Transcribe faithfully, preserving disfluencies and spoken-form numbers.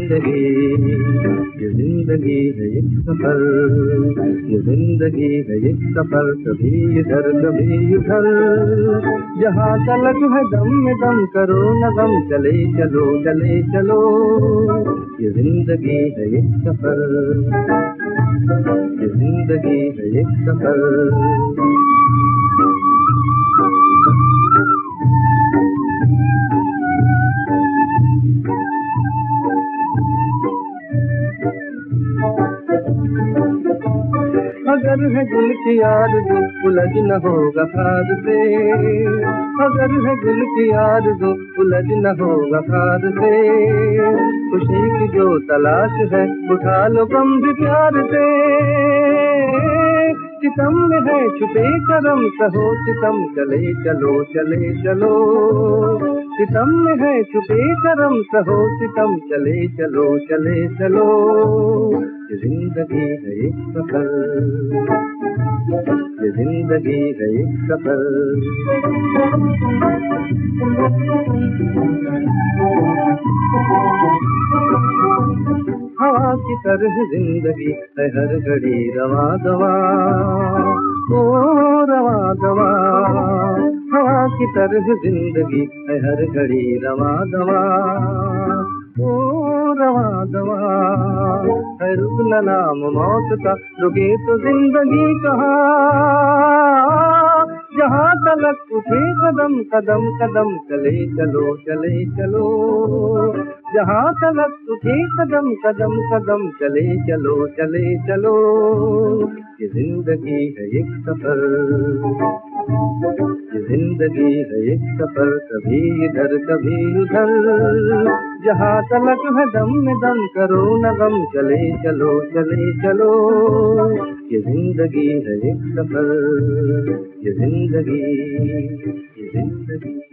जिंदगी, ये जिंदगी है एक सफर, ये जिंदगी है एक सफर, कभी इधर कभी उधर, जहाँ तलक है दम में दम करो न गम, चले चलो चले चलो, ये जिंदगी है एक सफर, ये जिंदगी है एक सफर। अगर है दिल की आरज़ू उलझ न होगा खाद से, अगर है दिल की आरज़ू उलझ न होगा खाद से, खुशी की जो तलाश है उठा लो गम भी प्यार से, सितम में है छुपे करम सहो सितम, चले चलो चले चलो, सितम में है छुपे करम सहो सितम, चले चलो चले चलो, ये जिंदगी है एक सफर, ये जिंदगी है एक सफर। हवा की तरह जिंदगी है हर घड़ी रवा दवा, ओ रवा दवा, हवा की तरह जिंदगी है हर घड़ी रवा दवा, ओ रवा दवा, है रुकना नाम मौत का, रुके तो जिंदगी कहाँ, जहाँ तलक उठे कदम कदम कदम, चले चलो चले चलो, जहाँ तलक उठे कदम कदम कदम, चले चलो चले चलो, ये जिंदगी है एक सफर, ये जिंदगी है एक सफर, कभी इधर कभी उधर, जहाँ तलक है दम में दम करो न गम, चले चलो चले चलो, ये जिंदगी है एक सफर, ये जिंदगी, ये जिंदगी।